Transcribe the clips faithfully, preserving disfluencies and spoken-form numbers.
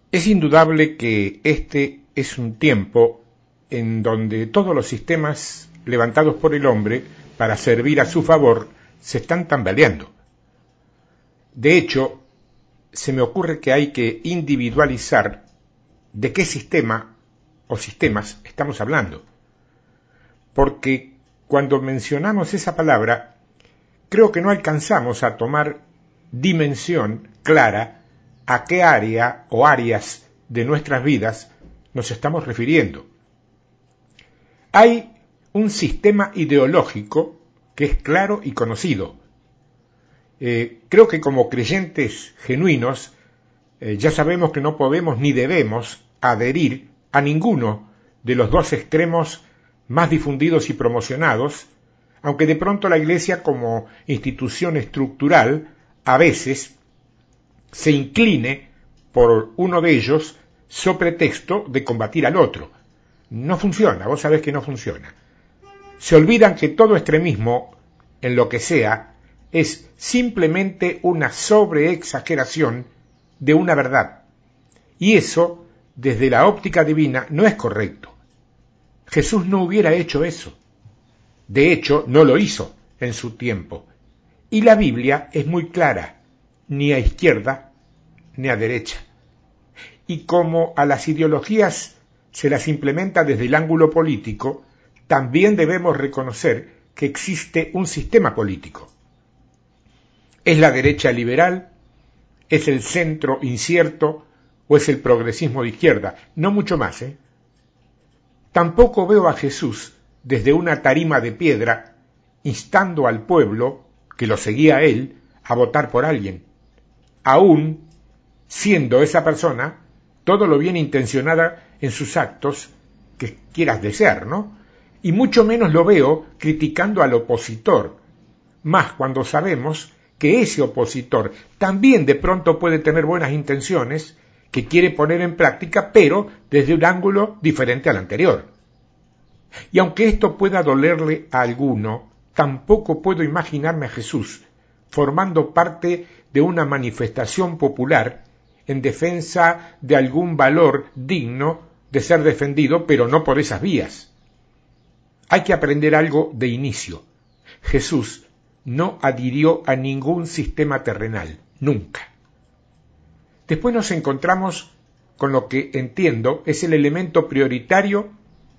Es indudable que este es un tiempo en donde todos los sistemas levantados por el hombre para servir a su favor se están tambaleando. De hecho, se me ocurre que hay que individualizar de qué sistema o sistemas estamos hablando. Porque cuando mencionamos esa palabra, creo que no alcanzamos a tomar dimensión clara a qué área o áreas de nuestras vidas nos estamos refiriendo. Hay un sistema ideológico que es claro y conocido. Eh, creo que como creyentes genuinos eh, ya sabemos que no podemos ni debemos adherir a ninguno de los dos extremos más difundidos y promocionados, aunque de pronto la Iglesia como institución estructural a veces se incline por uno de ellos so pretexto de combatir al otro. No funciona, vos sabés que no funciona. Se olvidan que todo extremismo, en lo que sea, es simplemente una sobreexageración de una verdad. Y eso, desde la óptica divina, no es correcto. Jesús no hubiera hecho eso. De hecho, no lo hizo en su tiempo. Y la Biblia es muy clara, ni a izquierda ni a derecha. Y como a las ideologías se las implementa desde el ángulo político, también debemos reconocer que existe un sistema político. ¿Es la derecha liberal? ¿Es el centro incierto? ¿O es el progresismo de izquierda? No mucho más, ¿eh? Tampoco veo a Jesús desde una tarima de piedra instando al pueblo, que lo seguía a él, a votar por alguien, aún siendo esa persona todo lo bien intencionada en sus actos que quieras desear, ¿no? Y mucho menos lo veo criticando al opositor, más cuando sabemos que ese opositor también de pronto puede tener buenas intenciones que quiere poner en práctica, pero desde un ángulo diferente al anterior. Y aunque esto pueda dolerle a alguno, tampoco puedo imaginarme a Jesús formando parte de una manifestación popular en defensa de algún valor digno de ser defendido, pero no por esas vías. Hay que aprender algo de inicio. Jesús no adhirió a ningún sistema terrenal, nunca. Después nos encontramos con lo que entiendo es el elemento prioritario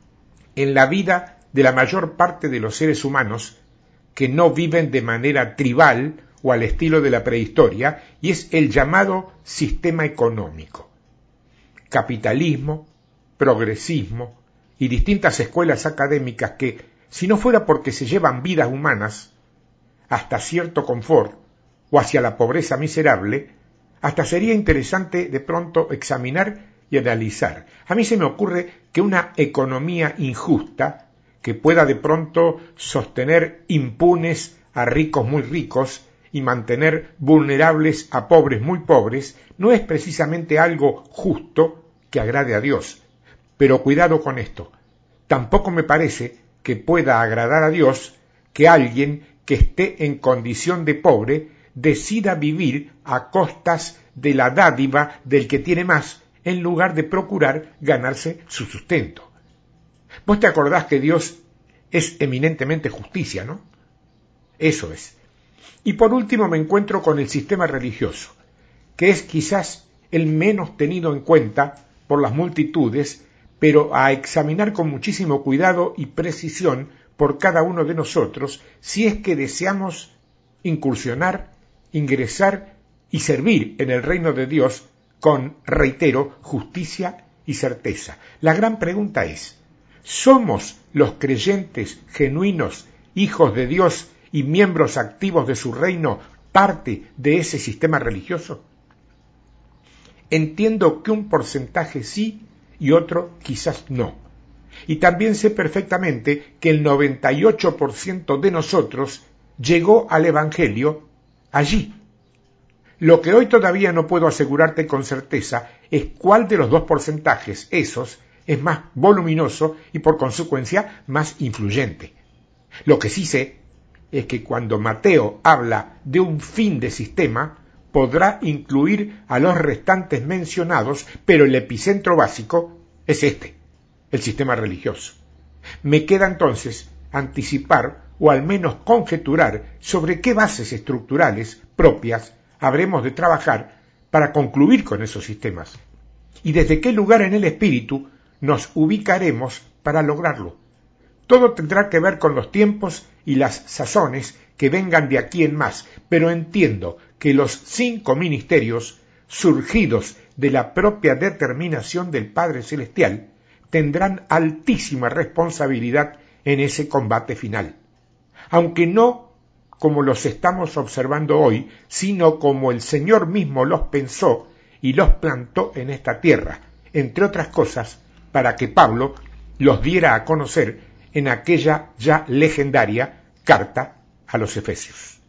en la vida de la mayor parte de los seres humanos que no viven de manera tribal o al estilo de la prehistoria, y es el llamado sistema económico. Capitalismo, progresismo y distintas escuelas académicas que, si no fuera porque se llevan vidas humanas hasta cierto confort o hacia la pobreza miserable, hasta sería interesante de pronto examinar y analizar. A mí se me ocurre que una economía injusta, que pueda de pronto sostener impunes a ricos muy ricos y mantener vulnerables a pobres muy pobres, no es precisamente algo justo que agrade a Dios. Pero cuidado con esto. Tampoco me parece que pueda agradar a Dios que alguien que esté en condición de pobre decida vivir a costas de la dádiva del que tiene más, en lugar de procurar ganarse su sustento. Vos te acordás que Dios es eminentemente justicia, ¿no? Eso es. Y por último me encuentro con el sistema religioso, que es quizás el menos tenido en cuenta por las multitudes, pero a examinar con muchísimo cuidado y precisión por cada uno de nosotros, si es que deseamos incursionar, ingresar y servir en el reino de Dios con, reitero, justicia y certeza. La gran pregunta es, ¿somos los creyentes genuinos, hijos de Dios y miembros activos de su reino, parte de ese sistema religioso? Entiendo que un porcentaje sí y otro quizás no. Y también sé perfectamente que el noventa y ocho por ciento de nosotros llegó al Evangelio allí. Lo que hoy todavía no puedo asegurarte con certeza es cuál de los dos porcentajes, esos, es más voluminoso y por consecuencia más influyente. Lo que sí sé es que cuando Mateo habla de un fin de sistema, podrá incluir a los restantes mencionados, pero el epicentro básico es este, el sistema religioso. Me queda entonces anticipar o al menos conjeturar sobre qué bases estructurales propias habremos de trabajar para concluir con esos sistemas y desde qué lugar en el espíritu nos ubicaremos para lograrlo. Todo tendrá que ver con los tiempos y las sazones que vengan de aquí en más, pero entiendo que los cinco ministerios, surgidos de la propia determinación del Padre Celestial, tendrán altísima responsabilidad en ese combate final, aunque no como los estamos observando hoy, sino como el Señor mismo los pensó y los plantó en esta tierra, entre otras cosas, para que Pablo los diera a conocer en aquella ya legendaria carta a los Efesios.